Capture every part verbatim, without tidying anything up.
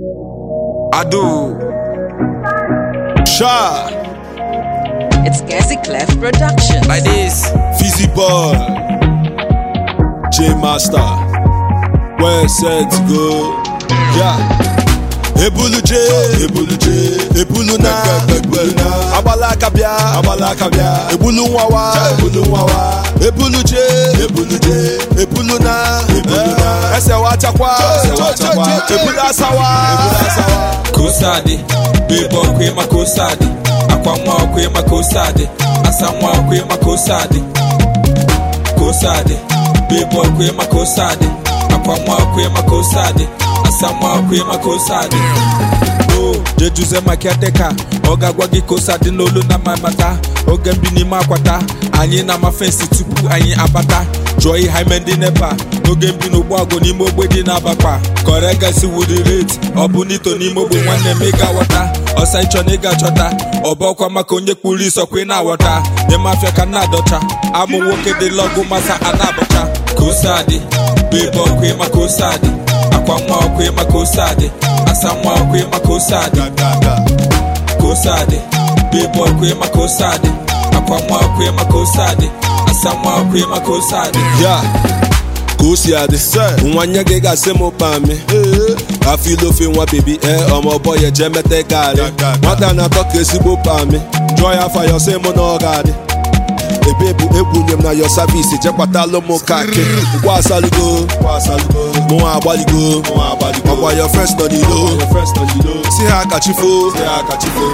Ado Sha It's Gassy Clef Productions. Like this Fizzy Boy J Master Where set to go Yeah Ebulu J, Ebulu J, Ebulu na, Ebulu na, Abala kabia, Abala kabia, Ebulu wawa, Ebulu wawa, Ebulu J, Ebulu J, Ebulu na, Ebulu na, Ese wachakwa, Ese wachakwa, Ebulu asawa, Ebulu asawa. Kusadi, Bebo kwe makusadi, Akwamwa kwe makusadi, Asamwa kwe makusadi, Kusadi, Bebo kwe makusadi, Akwamwa kwe makusadi. Asamwa kwe makosadi Oh, jejuze makiateka Oga gwagi kosadi nolu na mamata Oge mbini makwata Anyi na mafensi tupu anyi abata Joy haimendi nepa Oge mbini ubwago ni mogwe di na bakwa Korega si wudi rate Obunito ni mogwe mwane mega wata Osa icho nega chota Obo kwa makonye kuli so kwe na wata Nye mafia kana docha Amu woke de logo masa anabocha Kosadi Bebo kwe makosadi Akwamwa kwe makosade, asamwa kwe makosade, kosade, bebo kwe makosade, akwamwa kwe makosade, asamwa kwe makosade. Yeah, kosiade, mwanya gega semo pame. I feel ofe nwa baby eh, omo boy ye jemete gare. Mata na talk esibo pame. Joy afa yo semo no gade. Ebebu ebunyem na your service jekwata lo mo kake kwa salugo kwa salugo mo abaligo mo abaligo kwa your friends no dilo your friends no dilo si ha kachifo si ha kachifo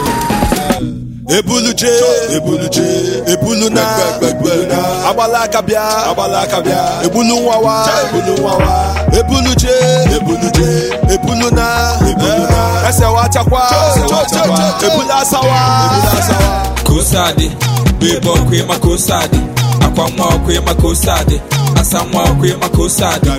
Ebulu J Ebulu J Ebulu na Ebulu na Abala kabia Abala kabia Ebulu wawa Ebulu wawa Ebulu J Ebulu J Ebulu na Ebulu na Ese wachakwa Ese wachakwa Ebulu asawa Ebulu asawa Kosadi Bebo kwe makosadi, akwamwa kwe makosadi, asamwa kwe makosadi,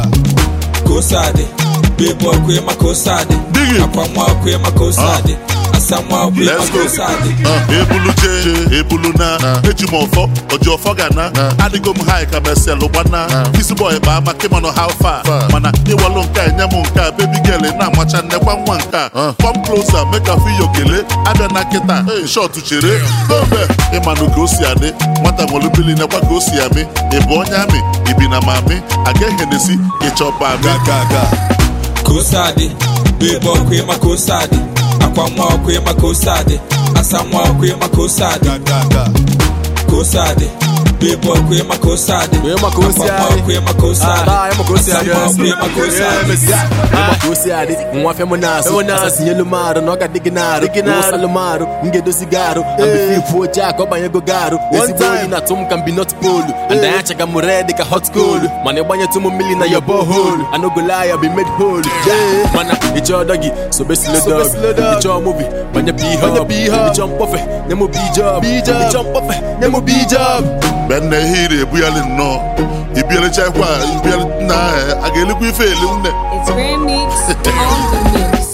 kosadi, bebo kwe makosadi, akwamwa kwe makosadi, asamwa kwe makosadi. Ebulu J, Ebulu na, ejimofo, ojofo gana, adigom high kameselo wana, Fizzy Boy ba makimono how far, mana iwalonka nyamunka, baby girl na mwacha nekwa nwanka, come closer, make a feel your gele, abia kita, short to chere, dobe, imanu gosi ade, mwata ngolubili nekwa gosi ame, ebonya me, ibina mame, age henesi, ichopa ame. Kosadi, bebo kwe makosadi, akwamwa kwe makosadi, asamwa kwe makosadi, kosadi, bebo kwe makosadi, akwamwa kwe makosadi, asamwa kwe makosadi. Makosadi, mwafe monaso, asasiye lumaro, noga diginaro, musa lumaro, ngedo sigaro, ambi fifu chako banye gogaru, esi boy na tum can be not polu, and I check am ready ka hot school, mane banye tumu mili na your borehole, I no go lie, I be made whole, mana, it's your doggy, so best le dog, it's your movie, banye b-hub, you jump off it, nemo b-job, you jump off it, nemo b-job. Ben ne hire buyali no, ibiyali chekwa, ibiyali na, ageli kwi feli mne. It's Grand Mix on the mix.